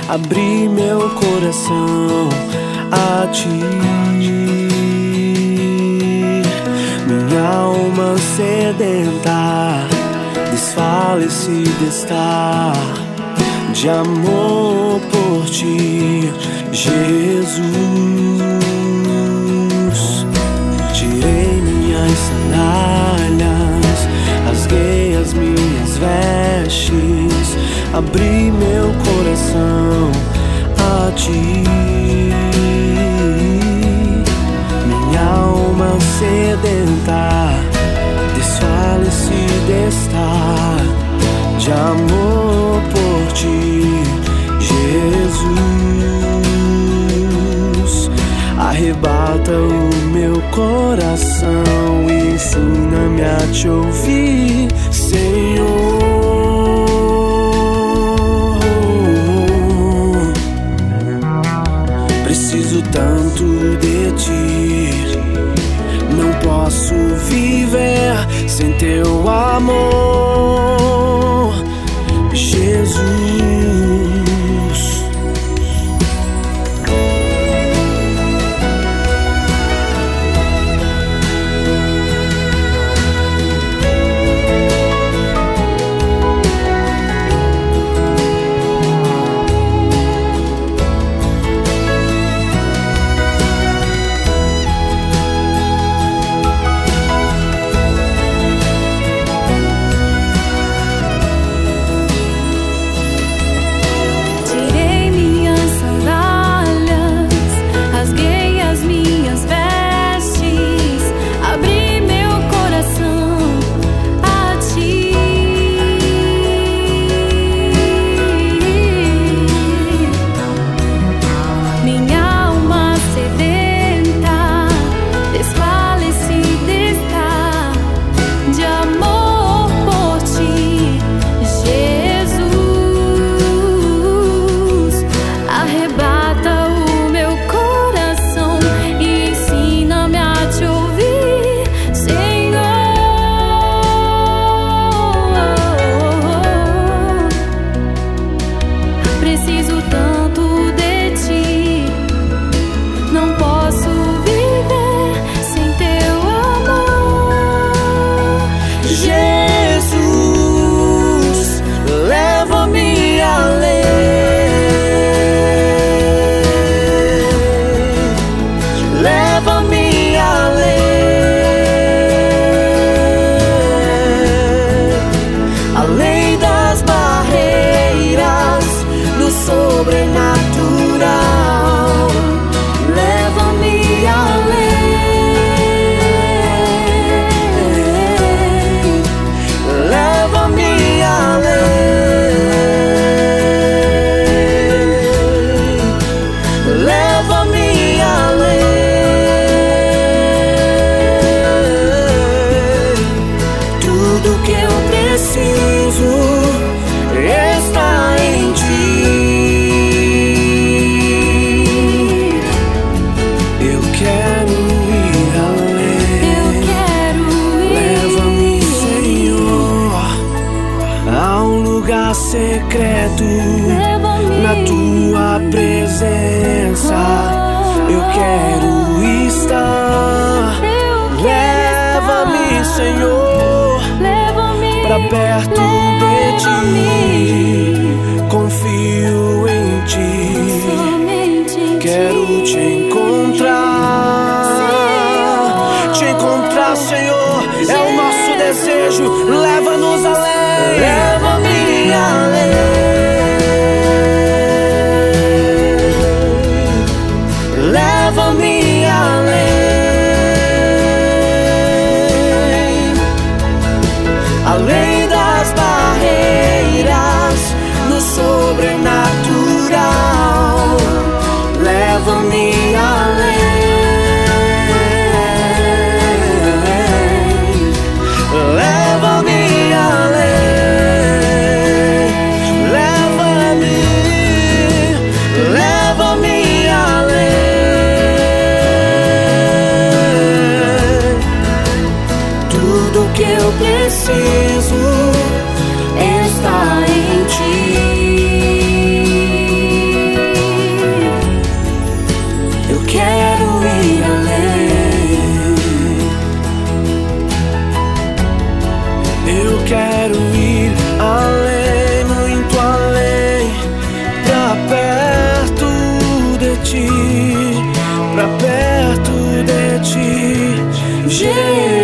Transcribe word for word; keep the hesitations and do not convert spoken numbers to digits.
abri meu coração a ti. Minha alma sedenta, desfalecida está de amor por ti, Jesus. Tirei minhas sandálias, rasguei as minhas vestes, abri meu coração a ti. Minha alma sedenta, desfalecida está de amor por ti, Jesus. Arrebata o meu coração e ensina-me a te ouvir, Senhor. Preciso tanto de ti, não posso viver sem teu amor, Jesus. Secreto na tua presença, eu quero estar. Leva-me, Senhor, pra perto de ti. Confio em ti, quero te encontrar. Te encontrar, Senhor, é o nosso desejo. Leva-nos além. Leva-me além, leva-me além, além das barreiras, no sobrenatural. Leva-me além, leva-me além. Preciso estar em ti. quero ir além, muito além, pra perto de ti, pra perto de ti, Jesus.